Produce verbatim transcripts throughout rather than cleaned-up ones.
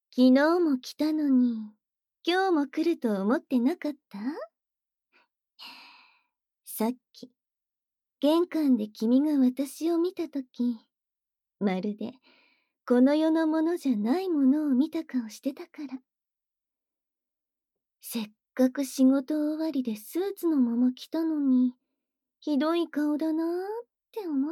昨日も来たのに、今日も来ると思ってなかった？さっき、玄関で君が私を見たとき、まるで、この世のものじゃないものを見た顔してたから。せっかく仕事終わりでスーツのまま来たのに、ひどい顔だなーって思って。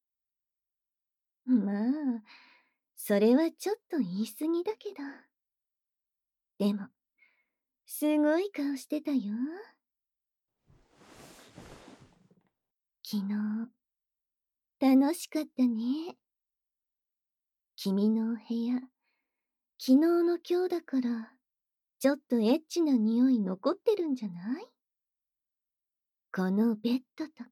まあ、それはちょっと言い過ぎだけど。でも、すごい顔してたよ。昨日、楽しかったね。君のお部屋、昨日の今日だから、ちょっとエッチな匂い残ってるんじゃない？このベッドとか、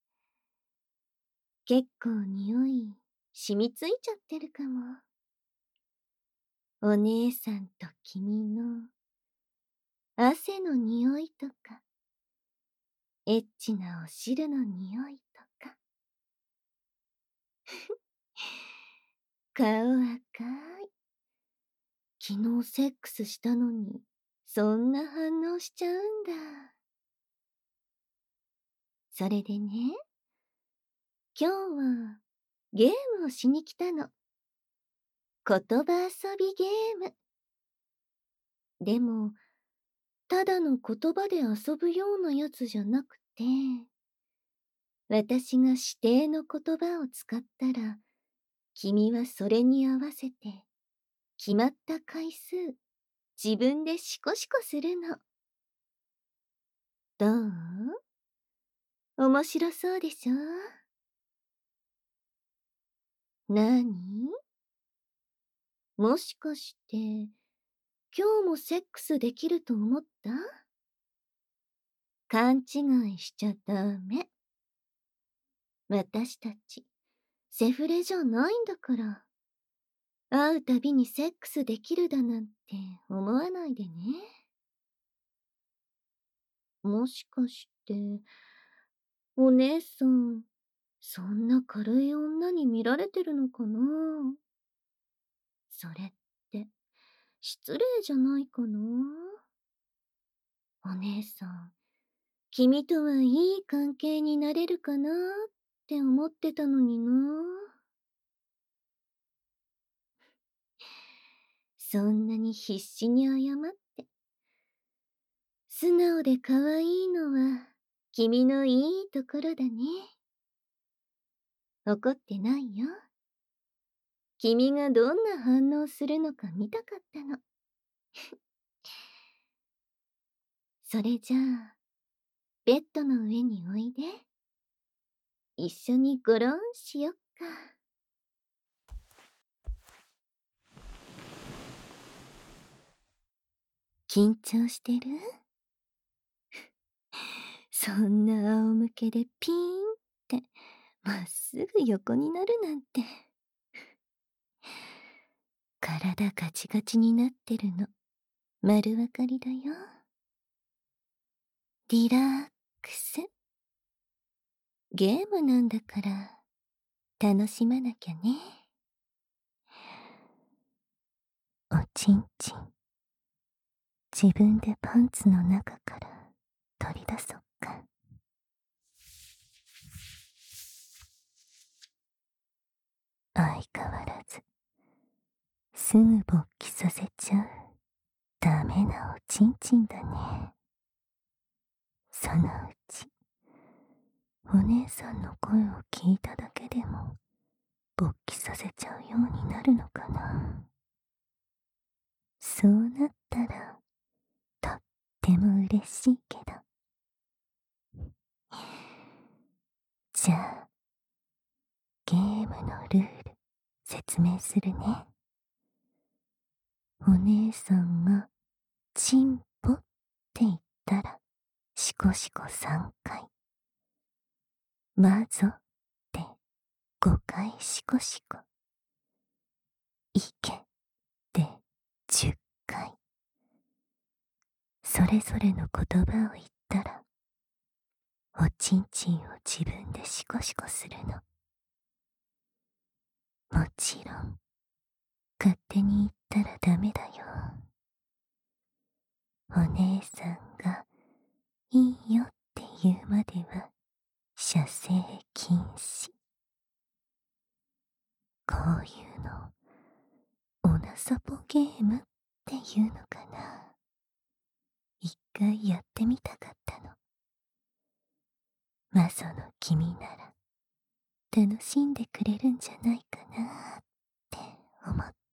結構匂い、染みついちゃってるかも。お姉さんと君の、汗の匂いとか、エッチなお汁の匂いとか。顔赤い。昨日セックスしたのに、そんな反応しちゃうんだ。それでね、今日はゲームをしに来たの。言葉遊びゲーム。でも、ただの言葉で遊ぶようなやつじゃなくて、私が指定の言葉を使ったら、君はそれに合わせて、決まった回数、自分でシコシコするの。どう？面白そうでしょ？なに？もしかして、今日もセックスできると思った？勘違いしちゃダメ。私たち、セフレじゃないんだから。会うたびにセックスできるだなんて思わないでね。もしかして、お姉さん、そんな軽い女に見られてるのかな？それって、失礼じゃないかな？お姉さん、君とはいい関係になれるかなって思ってたのにな。そんなに必死に謝って。素直で可愛いのは君のいいところだね。怒ってないよ。君がどんな反応するのか見たかったの。それじゃあ、ベッドの上においで。一緒にゴロンしよっか。緊張してる？そんな仰向けでピーンってまっすぐ横になるなんて。体ガチガチになってるの丸わかりだよ。リラックス。ゲームなんだから楽しまなきゃね。おちんちん、自分でパンツの中から取り出そっか。相変わらずすぐ勃起させちゃうダメなおちんちんだね。そのうちお姉さんの声を聞いただけでも勃起させちゃうようになるのかな。そうなったらとっても嬉しいけど。じゃあゲームのルール説明するね。お姉さんがチンポって言ったらシコシコさんかい、マゾってごかいシコシコ、いけってじゅっかい。それぞれの言葉を言ったらおちんちんを自分でシコシコするの。もちろん勝手に言っったらダメだよ。お姉さんがいいよって言うまでは射精禁止。こういうのオナサポゲームっていうのかな。一回やってみたかったの。マゾの君なら楽しんでくれるんじゃないかなって思って。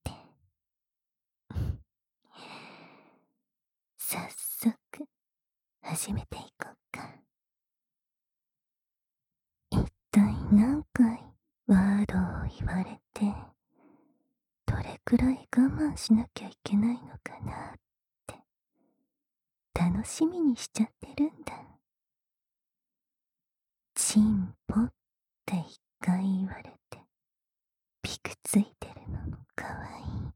早速始めていこうか。一体何回ワードを言われてどれくらい我慢しなきゃいけないのかなって楽しみにしちゃってるんだ。チンポって一回言われてピクついてるのもかわいい。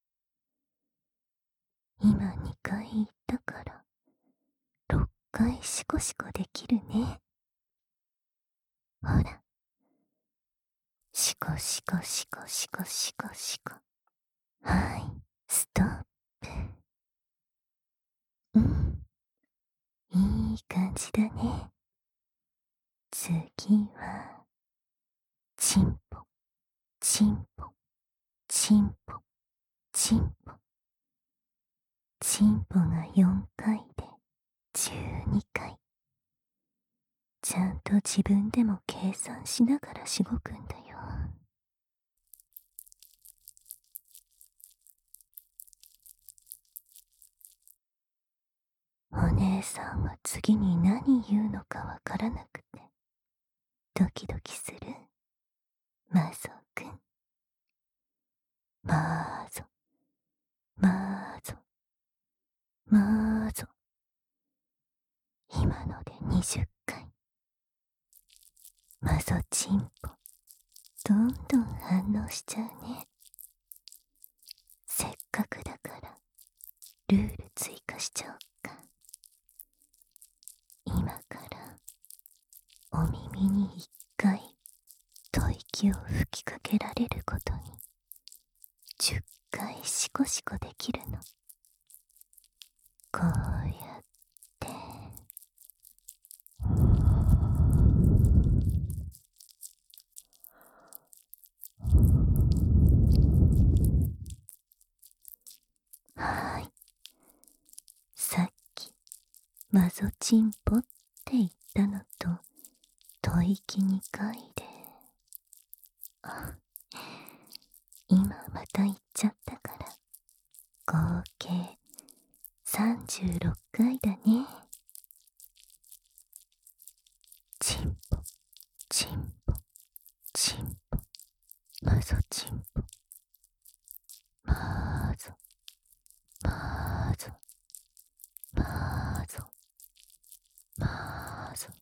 今にかい言ったからろっかいシコシコできるね。ほら、シコシコシコシコシコシコ。はい、ストップ。うん、いい感じだね。次はチンポチンポチンポチンポ。チンポがよんかいでじゅうにかい。ちゃんと自分でも計算しながらしごくんだよ。お姉さんは次に何言うのかわからなくてドキドキする。マゾくん。マーゾマーゾマーゾ。今のでにじゅっかい。マゾチンポどんどん反応しちゃうね。せっかくだからルール追加しちゃおっか。今からお耳に一回吐息を吹きかけられることにじゅっかいシコシコできるの。こうやってはーい。さっきマゾチンポって言ったのと吐息にかいで、あ、今また言っちゃったから合計さんじゅうろっかいだね。チンポチンポチンポマゾチンポマーゾマーゾマーゾマーゾ。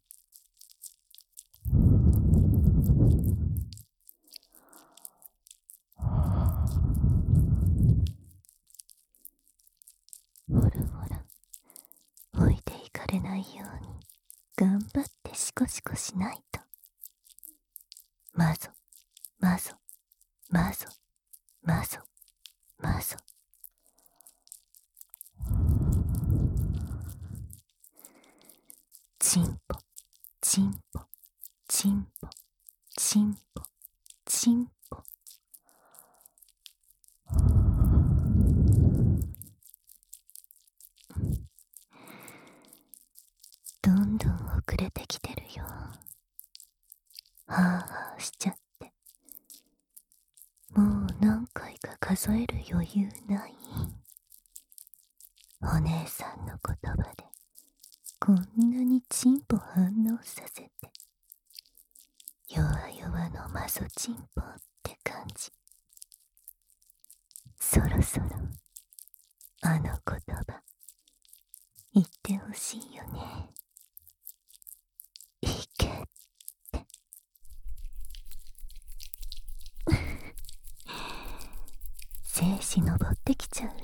ほらほら、置いていかれないように頑張ってシコシコしないと。マゾマゾマゾマゾマゾ。チンポチンポチンポチンポチンポ。どんどん遅れてきてるよ。はあはあしちゃって、もう何回か数える余裕ない。お姉さんの言葉でこんなにチンポ反応させて、弱々のマゾチンポって感じ。そろそろあの言葉言ってほしいよね。いけって精子登ってきちゃう。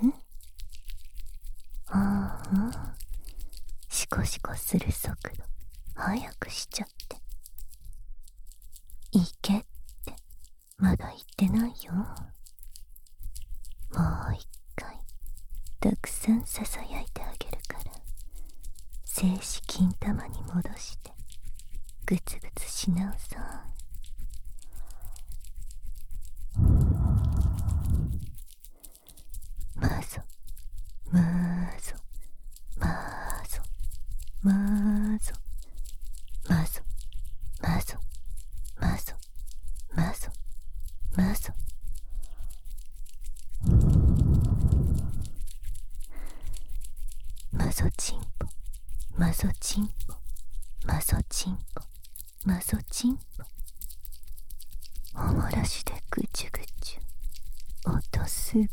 ああ、シコシコする速度速くしちゃって。いけってまだ言ってないよ。 もう一回たくさんささやいてあげるから、静止金玉に戻してグツグツし直そう。まぞまぞまぞまぞまぞまぞまぞまぞまぞ。まぞちんぽまぞちんぽまぞちんぽまぞちんぽ。おもらしでぐちゅぐちゅ、音すごい。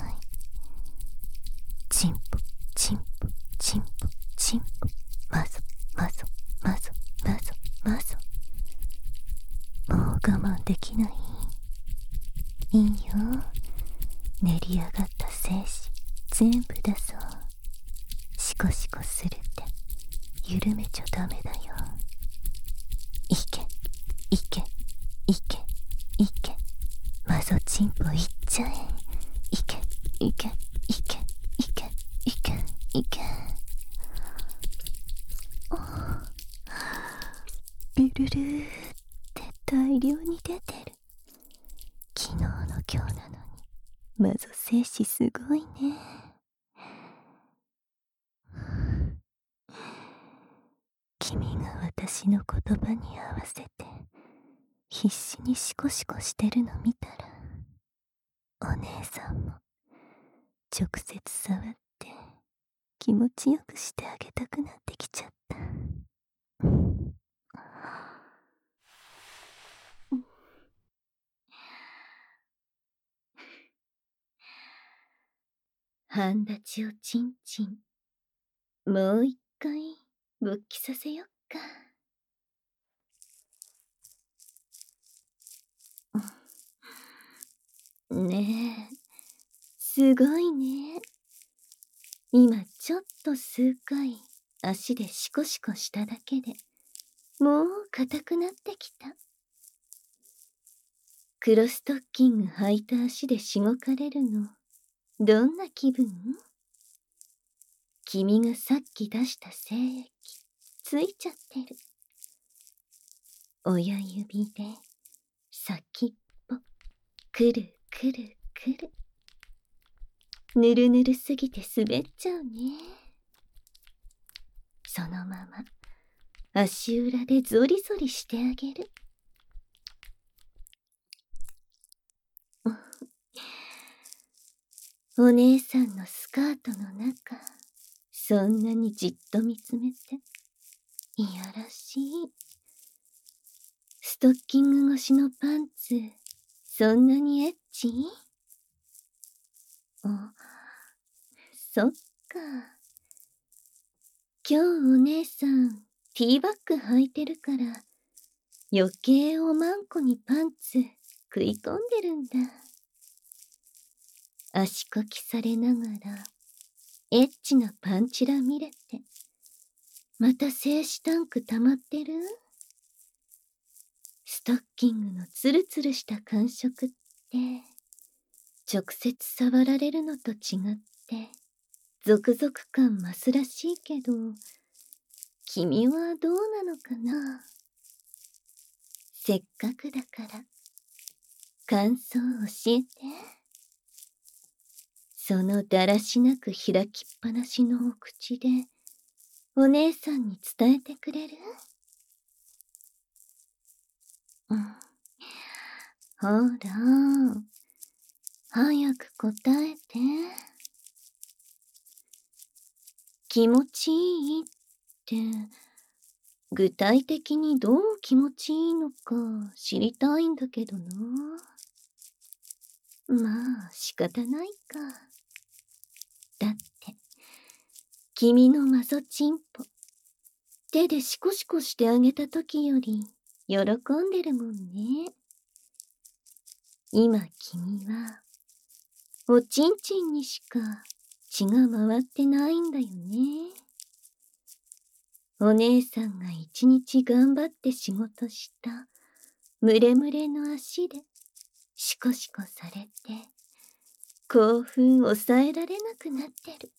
ちんぽちんぽちんぽちんぽ、まぞまぞまぞまぞまぞ。もう我慢できない。いいよ、練り上がった精子全部出そう。シコシコするって緩めちゃダメだよ。いけいけいけいけ、まぞちんぽいっちゃえ。いけいけいけいけいけいけ。ルルルーって大量に出てる。昨日の今日なのにまぞ精子すごいね。君が私の言葉に合わせて必死にシコシコしてるの見たら、お姉さんも直接触って気持ちよくしてあげたくなってきちゃった。半立ちをチンチン、もう一回勃起させよっか。ねえ、すごいね。今ちょっと数回足でシコシコしただけでもう硬くなってきた。黒ストッキング履いた足でしごかれるのどんな気分？君がさっき出した精液ついちゃってる。親指で先っぽくるくるくる。ぬるぬるすぎて滑っちゃうね。そのまま足裏でゾリゾリしてあげる。お姉さんのスカートの中、そんなにじっと見つめていやらしい。ストッキング越しのパンツ、そんなにエッチ？あ、そっか。今日お姉さんティーバッグ履いてるから余計おまんこにパンツ食い込んでるんだ。足こきされながらエッチなパンチラ見れて、また精子タンク溜まってる？ストッキングのツルツルした感触って直接触られるのと違ってゾクゾク感増すらしいけど、君はどうなのかな？せっかくだから感想教えて。そのだらしなく開きっぱなしのお口でお姉さんに伝えてくれる？うん、ほら早く答えて。気持ちいいって具体的にどう気持ちいいのか知りたいんだけどな。まあ仕方ないか。だって君のマゾチンポ手でシコシコしてあげた時より喜んでるもんね。今君はおちんちんにしか血が回ってないんだよね。お姉さんが一日頑張って仕事したムレムレの足でシコシコされて興奮抑えられなくなってる。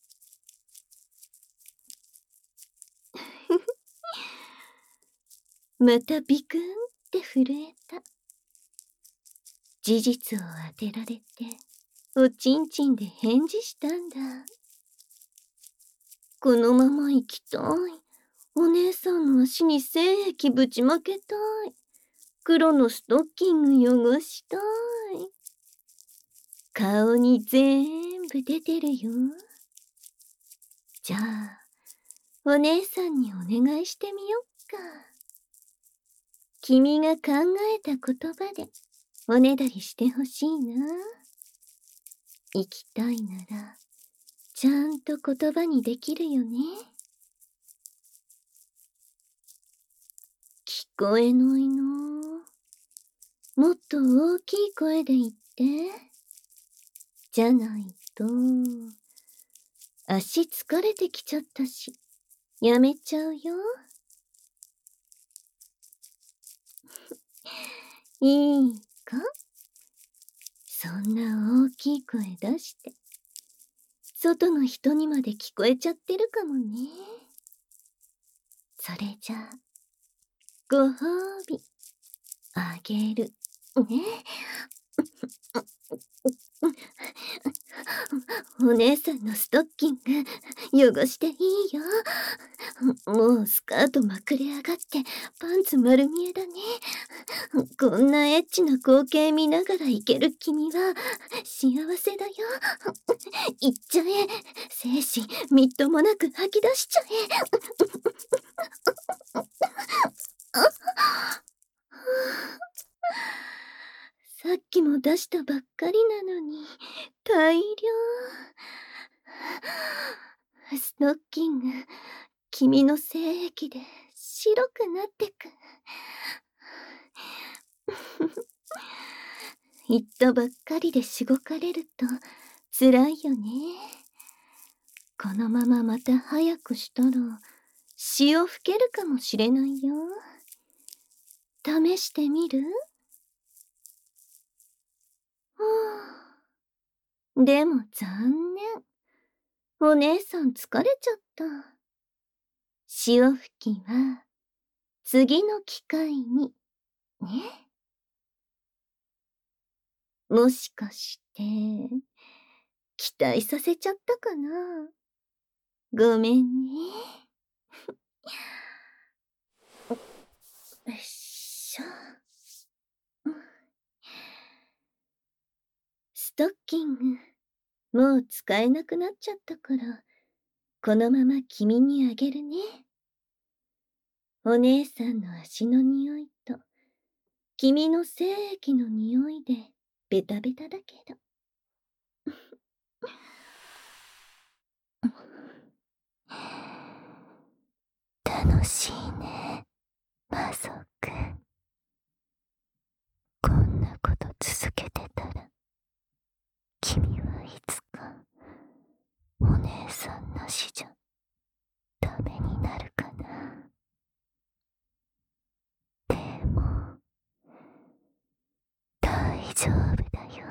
またビクンって震えた。事実を当てられて、おちんちんで返事したんだ。このまま行きたい。お姉さんの足に精液ぶちまけたい。黒のストッキング汚したい。顔に全部出てるよ。じゃあ、お姉さんにお願いしてみよっか。君が考えた言葉でおねだりしてほしいな。行きたいなら、ちゃんと言葉にできるよね。聞こえないな。もっと大きい声で言って。じゃないと、足疲れてきちゃったし、やめちゃうよ。いいか？そんな大きい声出して、外の人にまで聞こえちゃってるかもね。それじゃあ、ご褒美、あげる、ね。お姉さんのストッキング、汚していいよ。もうスカートまくれ上がって、パンツ丸見えだね。こんなエッチな光景見ながら行ける君は、幸せだよ。行っちゃえ。精子、みっともなく吐き出しちゃえ。さっきも出したばっかりなのに、大量。ストッキング、君の精液で白くなってく。言ったばっかりでしごかれると辛いよね。このまままた早くしたら潮吹けるかもしれないよ。試してみる？でも残念。お姉さん疲れちゃった。潮吹きは次の機会にね。もしかして期待させちゃったかな。ごめんね。よいしょ。ストッキング、もう使えなくなっちゃったから、このまま君にあげるね。お姉さんの足の匂いと、君の精液の匂いでベタベタだけど。楽しいね、マゾくん。こんなこと続けてたら、君はいつかお姉さんなしじゃダメになるかな。でも大丈夫だよ。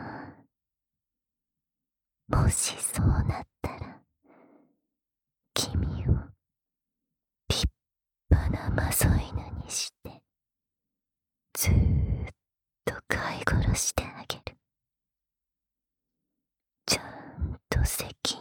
もしそうなったら、君を立派なマゾ犬にしてずーっと飼い殺してあげる。ちゃんと責